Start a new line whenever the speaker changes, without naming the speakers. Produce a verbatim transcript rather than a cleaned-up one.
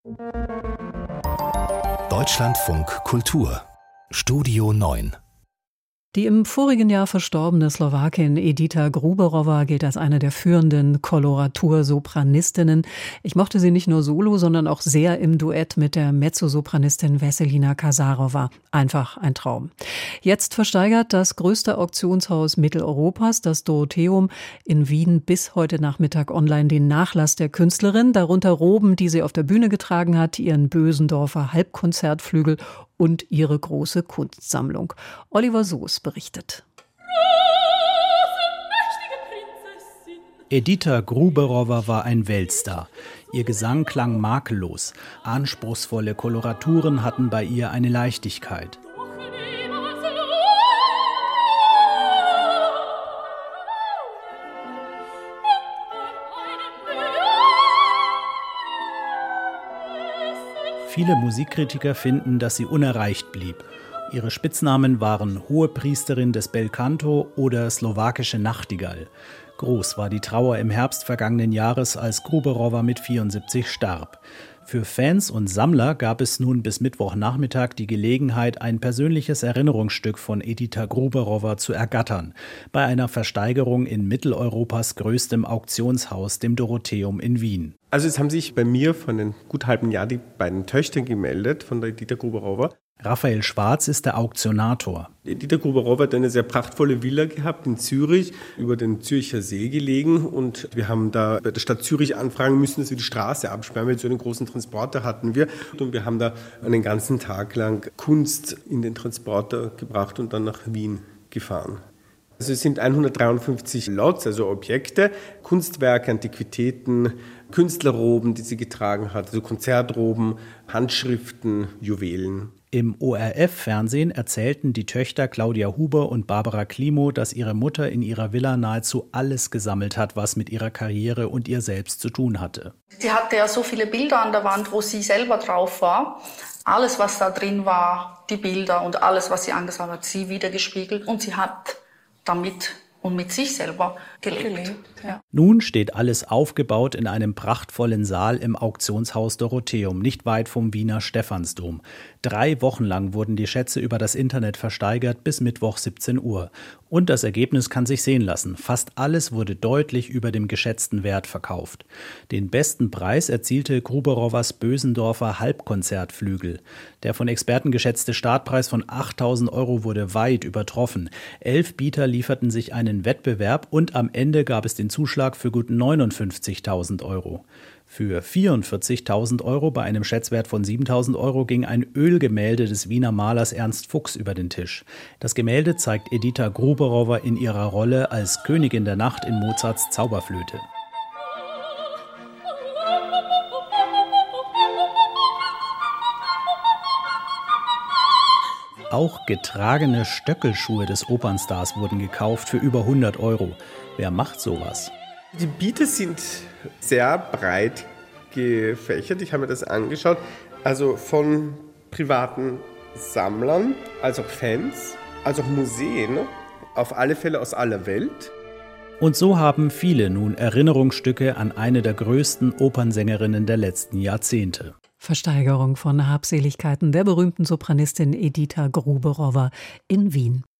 Deutschlandfunk Kultur Studio neun.
Die im vorigen Jahr verstorbene Slowakin Edita Gruberová gilt als eine der führenden Koloratursopranistinnen. Ich mochte sie nicht nur solo, sondern auch sehr im Duett mit der Mezzosopranistin Veselina Kasarová. Einfach ein Traum. Jetzt versteigert das größte Auktionshaus Mitteleuropas, das Dorotheum, in Wien bis heute Nachmittag online den Nachlass der Künstlerin, darunter Roben, die sie auf der Bühne getragen hat, ihren Bösendorfer Halbkonzertflügel und ihre große Kunstsammlung. Oliver Soos berichtet.
Edita Gruberová war ein Weltstar. Ihr Gesang klang makellos. Anspruchsvolle Koloraturen hatten bei ihr eine Leichtigkeit. Viele Musikkritiker finden, dass sie unerreicht blieb. Ihre Spitznamen waren Hohepriesterin des Belcanto oder slowakische Nachtigall. Groß war die Trauer im Herbst vergangenen Jahres, als Gruberová mit vierundsiebzig starb. Für Fans und Sammler gab es nun bis Mittwochnachmittag die Gelegenheit, ein persönliches Erinnerungsstück von Edita Gruberová zu ergattern, bei einer Versteigerung in Mitteleuropas größtem Auktionshaus, dem Dorotheum in Wien.
Also es haben sich bei mir von einem gut halben Jahr die beiden Töchter gemeldet von der Edita Gruberová.
Raphael Schwarz ist der Auktionator.
Edita Gruberová hat eine sehr prachtvolle Villa gehabt in Zürich, über den Zürcher See gelegen. Und wir haben da bei der Stadt Zürich anfragen müssen, dass wir die Straße absperren, weil so einen großen Transporter hatten wir. Und wir haben da einen ganzen Tag lang Kunst in den Transporter gebracht und dann nach Wien gefahren. Also es sind hundertdreiundfünfzig Lots, also Objekte, Kunstwerke, Antiquitäten, Künstlerroben, die sie getragen hat, also Konzertroben, Handschriften, Juwelen.
Im O R F-Fernsehen erzählten die Töchter Claudia Huber und Barbara Klimo, dass ihre Mutter in ihrer Villa nahezu alles gesammelt hat, was mit ihrer Karriere und ihr selbst zu tun hatte.
Sie hatte ja so viele Bilder an der Wand, wo sie selber drauf war. Alles, was da drin war, die Bilder und alles, was sie angesagt hat, sie wiedergespiegelt. Und sie hat damit und mit sich selber gelebt. gelebt ja.
Nun steht alles aufgebaut in einem prachtvollen Saal im Auktionshaus Dorotheum, nicht weit vom Wiener Stephansdom. Drei Wochen lang wurden die Schätze über das Internet versteigert bis Mittwoch siebzehn Uhr. Und das Ergebnis kann sich sehen lassen. Fast alles wurde deutlich über dem geschätzten Wert verkauft. Den besten Preis erzielte Gruberovas Bösendorfer Halbkonzertflügel. Der von Experten geschätzte Startpreis von achttausend Euro wurde weit übertroffen. Elf Bieter lieferten sich einen Wettbewerb und am Ende gab es den Zuschlag für gut neunundfünfzigtausend Euro. Für vierundvierzigtausend Euro bei einem Schätzwert von siebentausend Euro ging ein Ölgemälde des Wiener Malers Ernst Fuchs über den Tisch. Das Gemälde zeigt Edita Gruberová in ihrer Rolle als Königin der Nacht in Mozarts Zauberflöte. Auch getragene Stöckelschuhe des Opernstars wurden gekauft für über hundert Euro. Wer macht sowas?
Die Biete sind sehr breit gefächert. Ich habe mir das angeschaut. Also von privaten Sammlern, als auch Fans, als auch Museen, auf alle Fälle aus aller Welt.
Und so haben viele nun Erinnerungsstücke an eine der größten Opernsängerinnen der letzten Jahrzehnte.
Versteigerung von Habseligkeiten der berühmten Sopranistin Edita Gruberová in Wien.